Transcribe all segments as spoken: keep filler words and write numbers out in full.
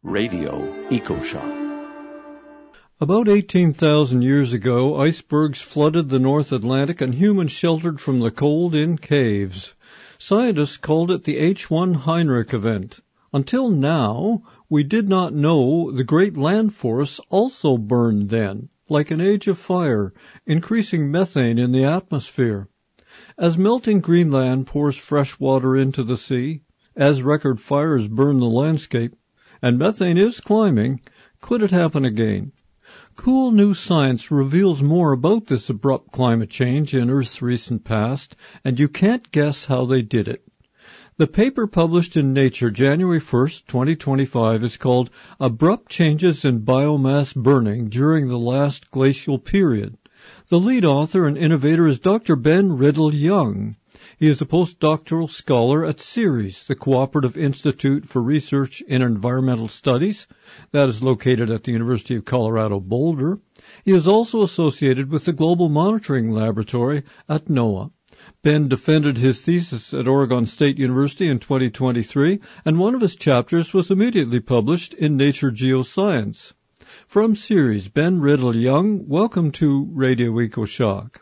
Radio EcoShock. About eighteen thousand years ago, icebergs flooded the North Atlantic and humans sheltered from the cold in caves. Scientists called it the H one Heinrich event. Until now, we did not know the great land forests also burned then, like an age of fire, increasing methane in the atmosphere. As melting Greenland pours fresh water into the sea, as record fires burn the landscape, and methane is climbing, could it happen again? Cool New Science reveals more about this abrupt climate change in Earth's recent past, and you can't guess how they did it. The paper published in Nature January first, twenty twenty-five is called Abrupt Changes in Biomass Burning During the Last Glacial Period. The lead author and innovator is Doctor Ben Riddle-Young. He is a postdoctoral scholar at CERES, the Cooperative Institute for Research in Environmental Studies, that is located at the University of Colorado Boulder. He is also associated with the Global Monitoring Laboratory at NOAA. Ben defended his thesis at Oregon State University in twenty twenty-three, and one of his chapters was immediately published in Nature Geoscience. From CERES, Ben Riddle-Young, welcome to Radio EcoShock.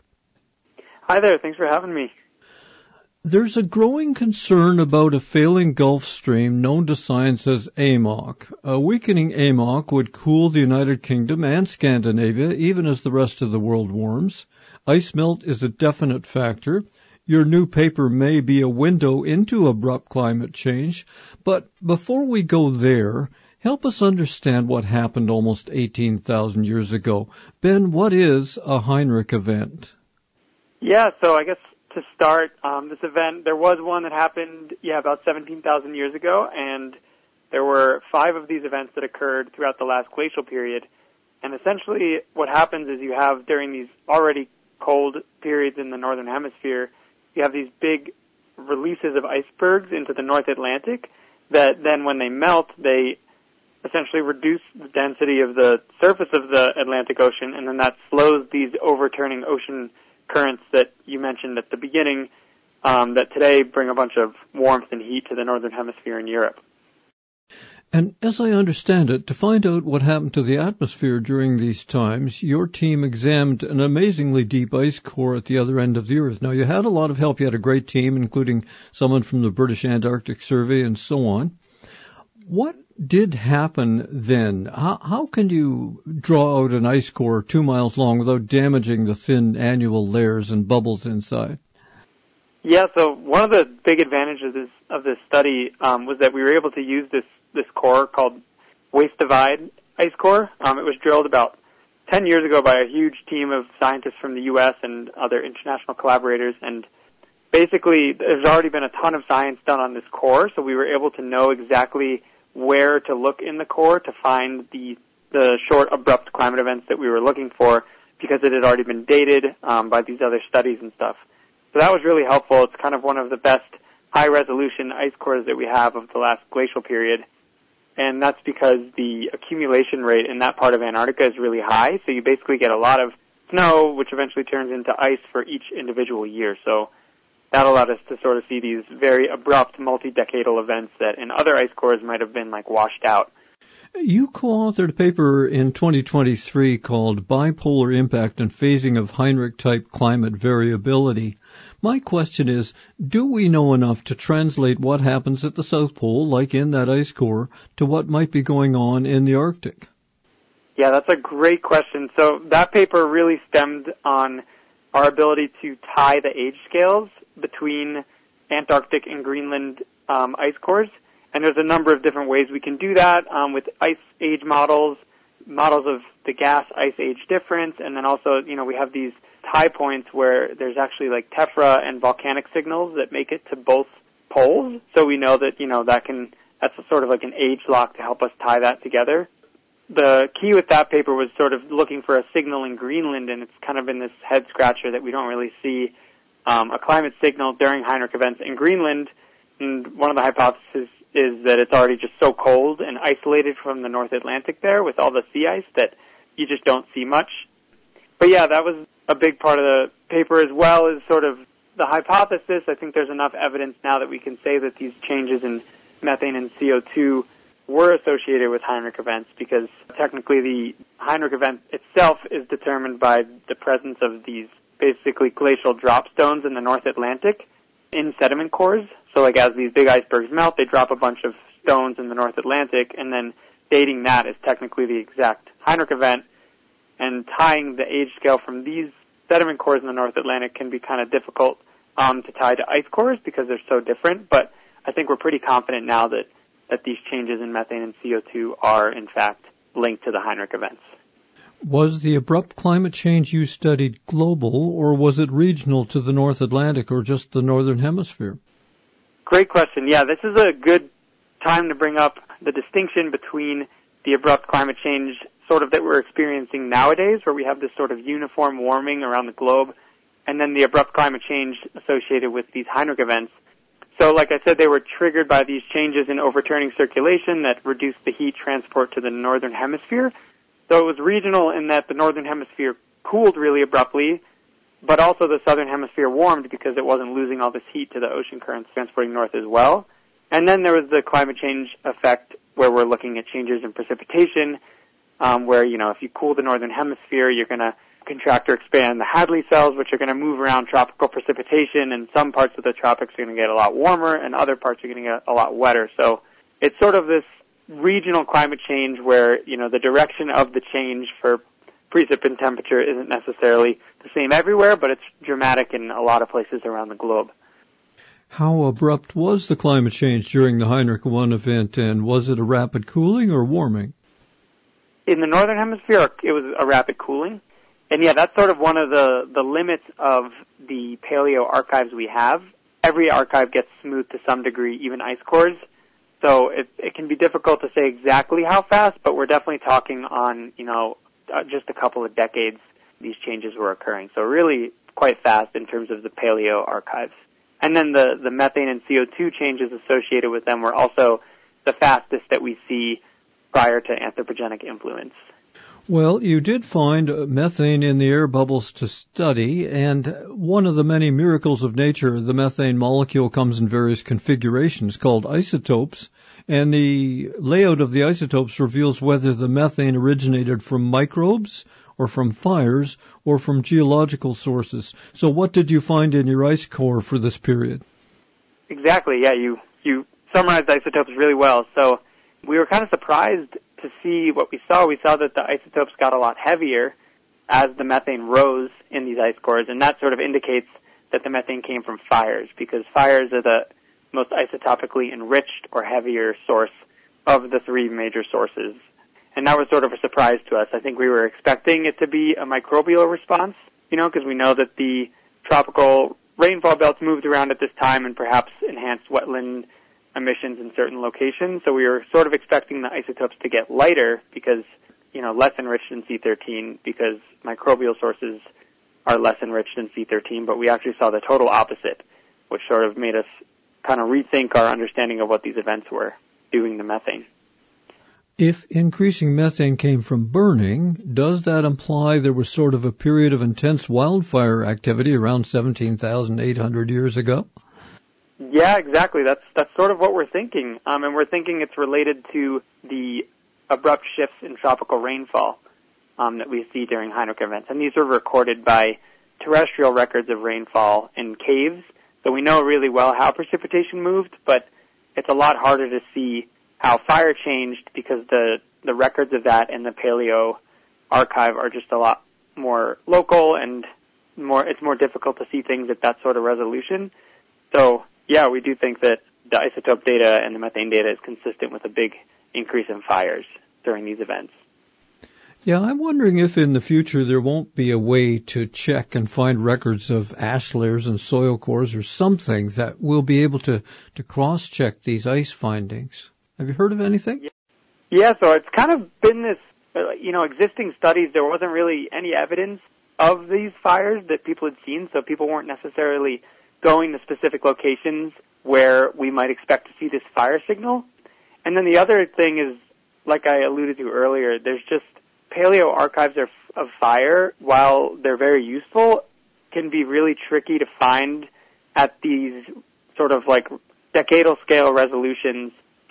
Hi there, thanks for having me. There's a growing concern about a failing Gulf Stream known to science as A M O C. A weakening A M O C would cool the United Kingdom and Scandinavia, even as the rest of the world warms. Ice melt is a definite factor. Your new paper may be a window into abrupt climate change. But before we go there, help us understand what happened almost eighteen thousand years ago. Ben, what is a Heinrich event? Yeah, so I guess to start, um, this event, there was one that happened, yeah, about seventeen thousand years ago, and there were five of these events that occurred throughout the last glacial period. And essentially what happens is you have, during these already cold periods in the northern hemisphere, you have these big releases of icebergs into the North Atlantic that then when they melt, they essentially reduce the density of the surface of the Atlantic Ocean, and then that slows these overturning ocean currents that you mentioned at the beginning, um, that today bring a bunch of warmth and heat to the northern hemisphere in Europe. And as I understand it, to find out what happened to the atmosphere during these times, your team examined an amazingly deep ice core at the other end of the Earth. Now, you had a lot of help. You had a great team, including someone from the British Antarctic Survey and so on. What did happen then? How, how can you draw out an ice core two miles long without damaging the thin annual layers and bubbles inside? Yeah, so one of the big advantages of this, of this study um, was that we were able to use this, this core called Waste Divide ice core. Um, it was drilled about ten years ago by a huge team of scientists from the U S and other international collaborators, and basically there's already been a ton of science done on this core, so we were able to know exactly where to look in the core to find the the short, abrupt climate events that we were looking for, because it had already been dated um, by these other studies and stuff. So that was really helpful. It's kind of one of the best high-resolution ice cores that we have of the last glacial period, and that's because the accumulation rate in that part of Antarctica is really high, so you basically get a lot of snow, which eventually turns into ice for each individual year. So that allowed us to sort of see these very abrupt multi-decadal events that in other ice cores might have been like washed out. You co-authored a paper in twenty twenty-three called Bipolar Impact and Phasing of Heinrich-Type Climate Variability. My question is, do we know enough to translate what happens at the South Pole, like in that ice core, to what might be going on in the Arctic? Yeah, that's a great question. So that paper really stemmed on our ability to tie the age scales between Antarctic and Greenland um, ice cores. And there's a number of different ways we can do that um, with ice age models, models of the gas ice age difference, and then also, you know, we have these tie points where there's actually like tephra and volcanic signals that make it to both poles. So we know that, you know, that can, that's sort of like an age lock to help us tie that together. The key with that paper was sort of looking for a signal in Greenland, and it's kind of been this head scratcher that we don't really see um, a climate signal during Heinrich events in Greenland. And one of the hypotheses is that it's already just so cold and isolated from the North Atlantic there with all the sea ice that you just don't see much. But yeah, that was a big part of the paper, as well as sort of the hypothesis. I think there's enough evidence now that we can say that these changes in methane and C O two were associated with Heinrich events because technically the Heinrich event itself is determined by the presence of these basically glacial drop stones in the North Atlantic in sediment cores. So like as these big icebergs melt, they drop a bunch of stones in the North Atlantic, and then dating that is technically the exact Heinrich event, and tying the age scale from these sediment cores in the North Atlantic can be kind of difficult um, to tie to ice cores because they're so different, but I think we're pretty confident now that, that these changes in methane and C O two are, in fact, linked to the Heinrich events. Was the abrupt climate change you studied global, or was it regional to the North Atlantic or just the Northern Hemisphere? Great question. Yeah, this is a good time to bring up the distinction between the abrupt climate change sort of that we're experiencing nowadays, where we have this sort of uniform warming around the globe, and then the abrupt climate change associated with these Heinrich events. So like I said, they were triggered by these changes in overturning circulation that reduced the heat transport to the Northern Hemisphere. So it was regional in that the Northern Hemisphere cooled really abruptly, but also the Southern Hemisphere warmed because it wasn't losing all this heat to the ocean currents transporting north as well. And then there was the climate change effect where we're looking at changes in precipitation, um, where, you know, if you cool the Northern Hemisphere, you're going to contract or expand the Hadley cells, which are going to move around tropical precipitation, and some parts of the tropics are going to get a lot warmer, and other parts are going to get a lot wetter. So it's sort of this regional climate change where, you know, the direction of the change for precip and temperature isn't necessarily the same everywhere, but it's dramatic in a lot of places around the globe. How abrupt was the climate change during the Heinrich one event, and was it a rapid cooling or warming? In the Northern Hemisphere, it was a rapid cooling. And yeah, that's sort of one of the, the limits of the paleo archives we have. Every archive gets smoothed to some degree, even ice cores. So it, it can be difficult to say exactly how fast, but we're definitely talking on, you know, uh, just a couple of decades these changes were occurring. So really quite fast in terms of the paleo archives. And then the, the methane and C O two changes associated with them were also the fastest that we see prior to anthropogenic influence. Well, you did find methane in the air bubbles to study, and one of the many miracles of nature, the methane molecule comes in various configurations called isotopes, and the layout of the isotopes reveals whether the methane originated from microbes or from fires or from geological sources. So what did you find in your ice core for this period? Exactly, yeah, you, you summarized isotopes really well. So we were kind of surprised to see what we saw. We saw that the isotopes got a lot heavier as the methane rose in these ice cores, and that sort of indicates that the methane came from fires, because fires are the most isotopically enriched or heavier source of the three major sources. And that was sort of a surprise to us. I think we were expecting it to be a microbial response, you know, because we know that the tropical rainfall belts moved around at this time and perhaps enhanced wetland emissions in certain locations. So we were sort of expecting the isotopes to get lighter because, you know, less enriched in C thirteen, because microbial sources are less enriched in C thirteen, but we actually saw the total opposite, which sort of made us kind of rethink our understanding of what these events were doing to methane. If increasing methane came from burning, does that imply there was sort of a period of intense wildfire activity around seventeen thousand eight hundred years ago? Yeah, exactly. That's that's sort of what we're thinking, um, and we're thinking it's related to the abrupt shifts in tropical rainfall um, that we see during Heinrich events. And these are recorded by terrestrial records of rainfall in caves, so we know really well how precipitation moved, but it's a lot harder to see how fire changed because the, the records of that in the Paleo archive are just a lot more local, and more it's more difficult to see things at that sort of resolution. So yeah, we do think that the isotope data and the methane data is consistent with a big increase in fires during these events. Yeah, I'm wondering if in the future there won't be a way to check and find records of ash layers and soil cores or something that will be able to, to cross-check these ice findings. Have you heard of anything? Yeah, so it's kind of been this, uh, you know, existing studies, there wasn't really any evidence of these fires that people had seen, so people weren't necessarily going to specific locations where we might expect to see this fire signal. And then the other thing is, like I alluded to earlier, there's just paleo archives of, of fire, while they're very useful, can be really tricky to find at these sort of like decadal scale resolutions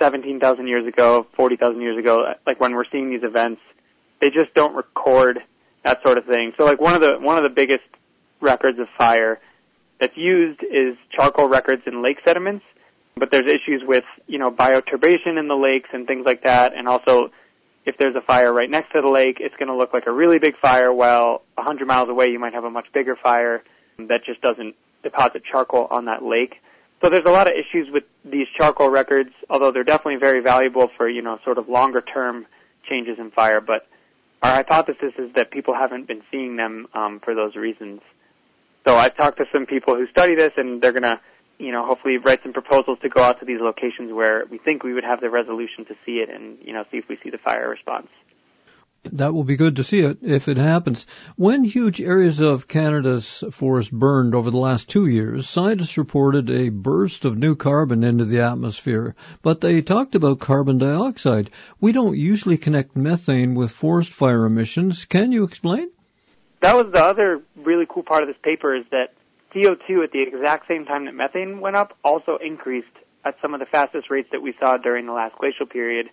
seventeen thousand years ago, forty thousand years ago, like when we're seeing these events, they just don't record that sort of thing. So like one of the one of the biggest records of fire that's used is charcoal records in lake sediments, but there's issues with, you know, bioturbation in the lakes and things like that, and also if there's a fire right next to the lake, it's going to look like a really big fire, while one hundred miles away you might have a much bigger fire that just doesn't deposit charcoal on that lake. So there's a lot of issues with these charcoal records, although they're definitely very valuable for, you know, sort of longer-term changes in fire, but our hypothesis is that people haven't been seeing them um, for those reasons. So I've talked to some people who study this, and they're going to, you know, hopefully write some proposals to go out to these locations where we think we would have the resolution to see it and, you know, see if we see the fire response. That will be good to see it if it happens. When huge areas of Canada's forest burned over the last two years, scientists reported a burst of new carbon into the atmosphere, but they talked about carbon dioxide. We don't usually connect methane with forest fire emissions. Can you explain? That was the other really cool part of this paper, is that C O two at the exact same time that methane went up also increased at some of the fastest rates that we saw during the last glacial period.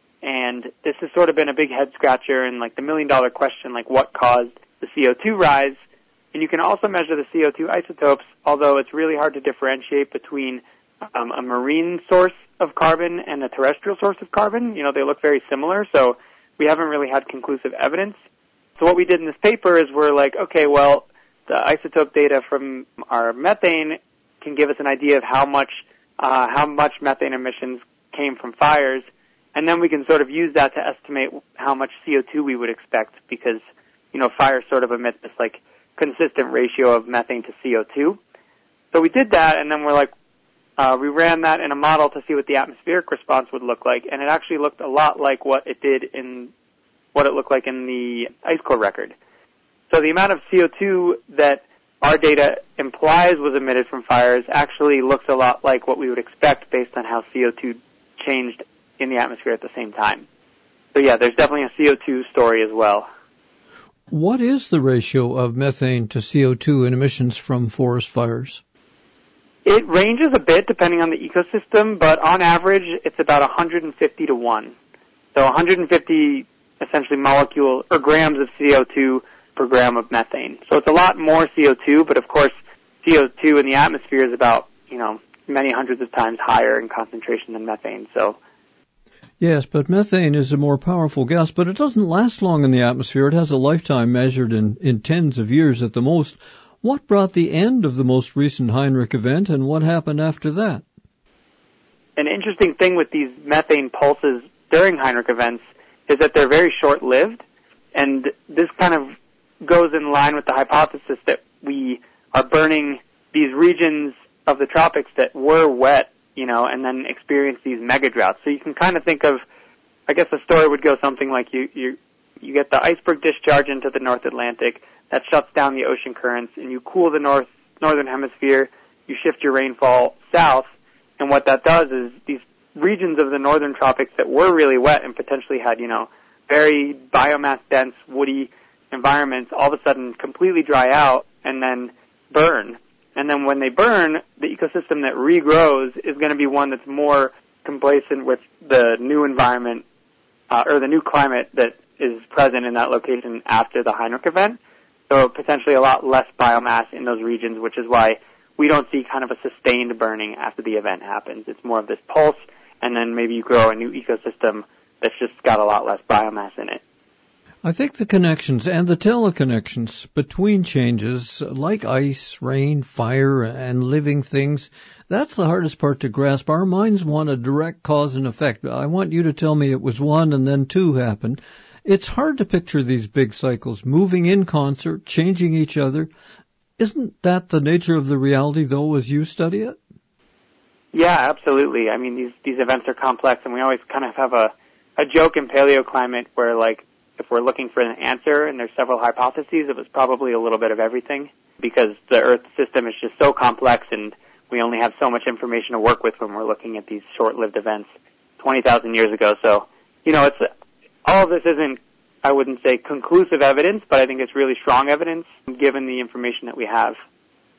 And this has sort of been a big head scratcher and like the million dollar question, like what caused the C O two rise? And you can also measure the C O two isotopes, although it's really hard to differentiate between um, a marine source of carbon and a terrestrial source of carbon. You know, they look very similar, so we haven't really had conclusive evidence. So what we did in this paper is we're like, okay, well, the isotope data from our methane can give us an idea of how much uh, how much methane emissions came from fires, and then we can sort of use that to estimate how much C O two we would expect, because, you know, fires sort of emit this like consistent ratio of methane to C O two. So we did that, and then we're like, uh, we ran that in a model to see what the atmospheric response would look like, and it actually looked a lot like what it did in what it looked like in the ice core record. So the amount of C O two that our data implies was emitted from fires actually looks a lot like what we would expect based on how C O two changed in the atmosphere at the same time. So yeah, there's definitely a C O two story as well. What is the ratio of methane to C O two in emissions from forest fires? It ranges a bit depending on the ecosystem, but on average it's about one hundred fifty to one. So one hundred fifty essentially molecule or grams of C O two per gram of methane. So it's a lot more C O two, but of course C O two in the atmosphere is about, you know, many hundreds of times higher in concentration than methane. So yes, but methane is a more powerful gas, but it doesn't last long in the atmosphere. It has a lifetime measured in, in tens of years at the most. What brought the end of the most recent Heinrich event, and what happened after that? An interesting thing with these methane pulses during Heinrich events is that they're very short-lived, and this kind of goes in line with the hypothesis that we are burning these regions of the tropics that were wet, you know, and then experience these mega droughts. So you can kind of think of, I guess the story would go something like you, you, you get the iceberg discharge into the North Atlantic, that shuts down the ocean currents, and you cool the north, northern hemisphere, you shift your rainfall south, and what that does is these regions of the northern tropics that were really wet and potentially had, you know, very biomass-dense, woody environments all of a sudden completely dry out and then burn. And then when they burn, the ecosystem that regrows is going to be one that's more complacent with the new environment uh, or the new climate that is present in that location after the Heinrich event. So potentially a lot less biomass in those regions, which is why we don't see kind of a sustained burning after the event happens. It's more of this pulse, and then maybe you grow a new ecosystem that's just got a lot less biomass in it. I think the connections and the teleconnections between changes like ice, rain, fire, and living things, that's the hardest part to grasp. Our minds want a direct cause and effect. I want you to tell me it was one and then two happened. It's hard to picture these big cycles moving in concert, changing each other. Isn't that the nature of the reality, though, as you study it? Yeah, absolutely. I mean, these these events are complex, and we always kind of have a, a joke in paleoclimate where, like, if we're looking for an answer and there's several hypotheses, it was probably a little bit of everything, because the Earth system is just so complex and we only have so much information to work with when we're looking at these short-lived events twenty thousand years ago. So, you know, it's all of this isn't, I wouldn't say conclusive evidence, but I think it's really strong evidence given the information that we have.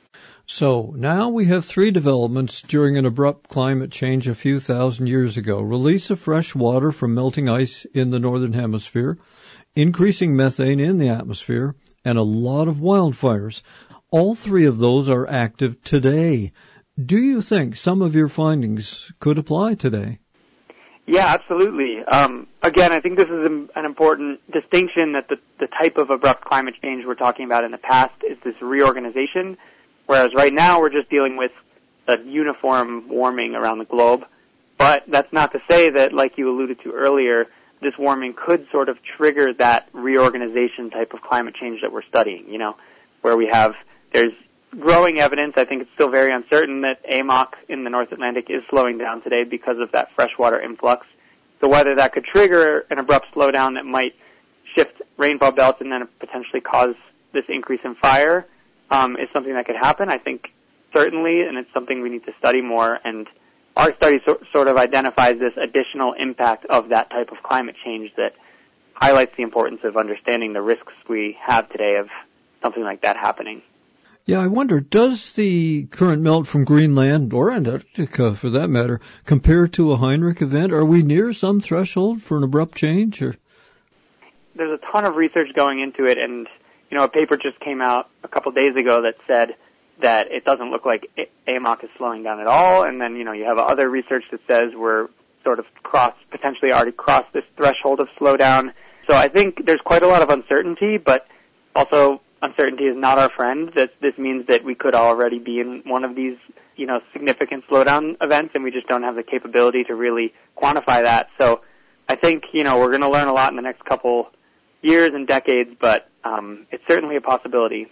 So now we have three developments during an abrupt climate change a few thousand years ago. Release of fresh water from melting ice in the northern hemisphere, increasing methane in the atmosphere, and a lot of wildfires. All three of those are active today. Do you think some of your findings could apply today? Yeah, absolutely. Um, again, I think this is an important distinction that the, the type of abrupt climate change we're talking about in the past is this reorganization, whereas right now we're just dealing with a uniform warming around the globe. But that's not to say that, like you alluded to earlier, this warming could sort of trigger that reorganization type of climate change that we're studying, you know, where we have, there's growing evidence, I think it's still very uncertain, that A M O C in the North Atlantic is slowing down today because of that freshwater influx. So whether that could trigger an abrupt slowdown that might shift rainfall belts and then potentially cause this increase in fire um, is something that could happen, I think certainly, and it's something we need to study more. And our study so, sort of identifies this additional impact of that type of climate change that highlights the importance of understanding the risks we have today of something like that happening. Yeah, I wonder, does the current melt from Greenland, or Antarctica for that matter, compare to a Heinrich event? Are we near some threshold for an abrupt change? Or? There's a ton of research going into it, and you know, a paper just came out a couple days ago that said that it doesn't look like A M O C is slowing down at all, and then, you know, you have other research that says we're sort of crossed, potentially already crossed this threshold of slowdown. So I think there's quite a lot of uncertainty, but also uncertainty is not our friend. That this means that we could already be in one of these, you know, significant slowdown events, and we just don't have the capability to really quantify that. So I think, you know, we're going to learn a lot in the next couple years and decades, but um, it's certainly a possibility.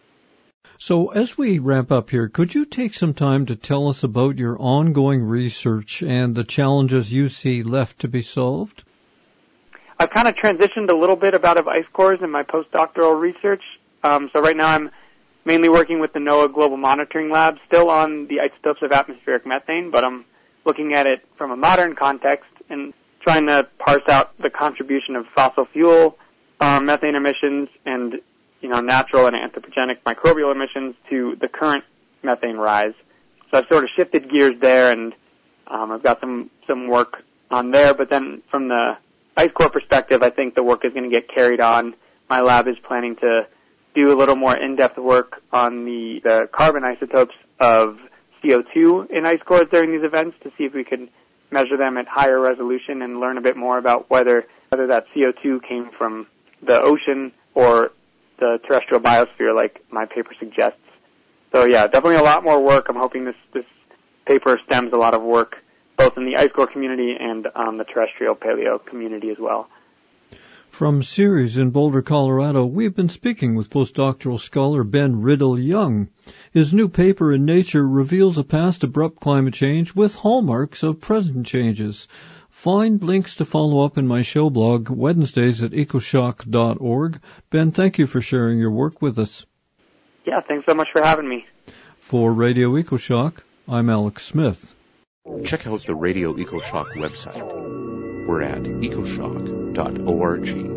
So as we wrap up here, could you take some time to tell us about your ongoing research and the challenges you see left to be solved? I've kind of transitioned a little bit about of ice cores in my postdoctoral research. Um, so right now I'm mainly working with the NOAA Global Monitoring Lab, still on the isotopes of atmospheric methane, but I'm looking at it from a modern context and trying to parse out the contribution of fossil fuel um, methane emissions and, you know, natural and anthropogenic microbial emissions to the current methane rise. So I've sort of shifted gears there, and um, I've got some, some work on there. But then from the ice core perspective, I think the work is going to get carried on. My lab is planning to do a little more in-depth work on the, the carbon isotopes of C O two in ice cores during these events to see if we can measure them at higher resolution and learn a bit more about whether whether that C O two came from the ocean or the terrestrial biosphere like my paper suggests. So yeah, definitely a lot more work. I'm hoping this, this paper stems a lot of work both in the ice core community and um, the terrestrial paleo community as well. From Ceres in Boulder, Colorado, we've been speaking with postdoctoral scholar Ben Riddle-Young. His new paper in Nature reveals a past abrupt climate change with hallmarks of present changes. Find links to follow up in my show blog, Wednesdays at ecoshock dot org. Ben, thank you for sharing your work with us. Yeah, thanks so much for having me. For Radio EcoShock, I'm Alex Smith. Check out the Radio EcoShock website. We're at ecoshock dot org.